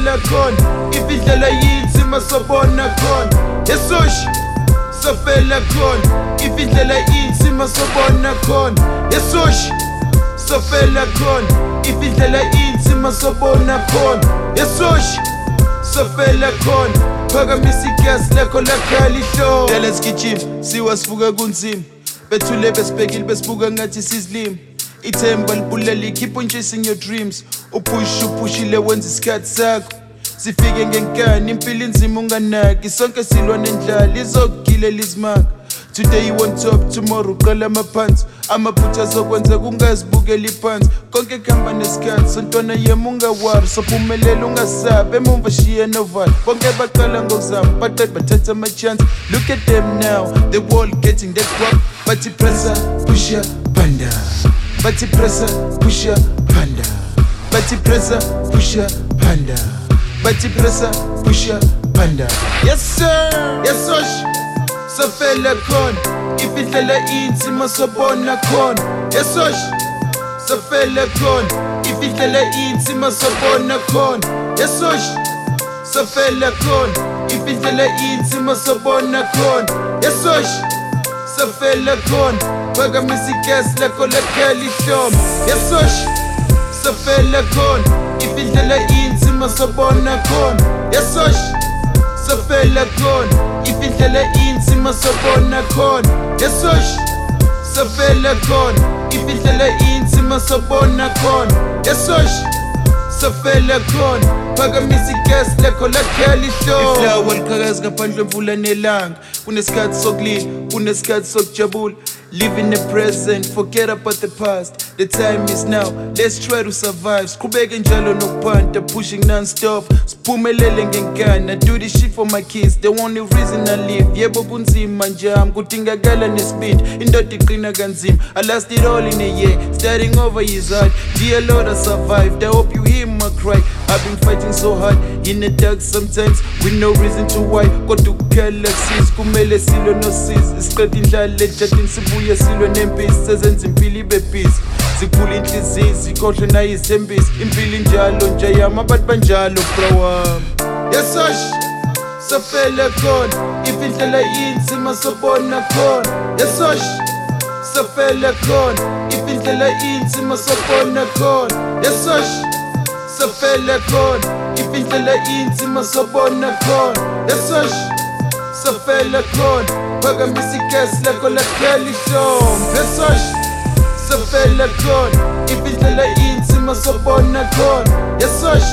sofela khona ifidlela yinzima sobona khona yesoshi sofela khona ifidlela yinzima sobona khona yesoshi sofela khona ifidlela yinzima sobona khona yesoshi sofela khona phakamisa igas lakho lakhala ihlobo let's gijima siwasivuka kunzima bethule besibhekile besibuka ngathi sizilima ithemba libulela keep on chasing your dreams upushile wenza isikhathi sakho sifike ngenkani impilo inzima unganaki sonke silwa nendlala izokugilela izimanga today you on top tomorrow uqala amaphansi amaphutha azokwenza kungazibukeli phansi konke kuhamba nesikhathi sontwana yema ungawari sophumelela ungasabi emumva shiya novalo bonke baqala ngokuzama baqeda bathatha amachance look at them now the world getting that guap bathi pressure pusha panda bathi pressure pusha panda bathi pressure pusha panda bathi pressure pusha panda yes sir yes sosh sofela khona ifidlela inzima sobona khona yesoshi sofela khona ifidlela inzima sobona khona yesoshi sofela khona ifidlela inzima sobona khona yesoshi sofela khona phakamisa igas lakho lakhala ihlobo yesoshi sofela khona ifidlela inzima sobona khona yesoshi sofela khona ifidlela inzima sobona khona yesoshi sofela khona ifidlela inzima sobona khona yesoshi sofela khona phakamisa igas lakho lakhala ihlobo iflawa liqhakaza ngaphandle mvula nelanga kunesikhathi sokulila kunesikhathi sokujabula live in the present forget about the past the time is now let's try to survive siqhubeke njalo nokuphanta pushing non-stop siphumelele ngenkani I do this shit for my kids the only reason I live yebo kunzima njami kudingakala nespeed indoda iqina kanzima I last it all in a year starting over is hard dear Lord I survived I hope you hear my cry I've been fighting so hard in the dark sometimes with no reason to why kodwa ukukhala kusisi kumele silwe nosizi isiqeda indlala ejadini sibuye silwe nempisi sezenza impilo ibe busy sikhula inhliziyo sikhohle nayo isithembisi impilo injalo nje yami abantu banjalo bro wami yesoshi sofela khona ifidlela inzima sobona khona yesoshi sofela khona ifidlela inzima sobona khona yesoshi sofela khona ifidlela inzima sobona khona yesoshi sofela khona phakamisa igas lakho lakhala ihlobo yesoshi sofela khona ifidlela inzima sobona khona yesoshi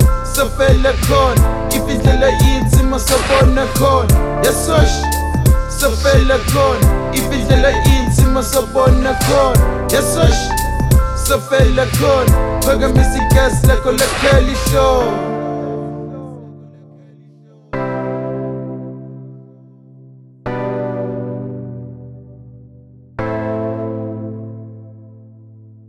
sofela khona ifidlela inzima sobona khona yesoshi sofela khona ifidlela inzima sobona khona yesoshi sofela khona phakamisa igas lakho lakhala ihlobo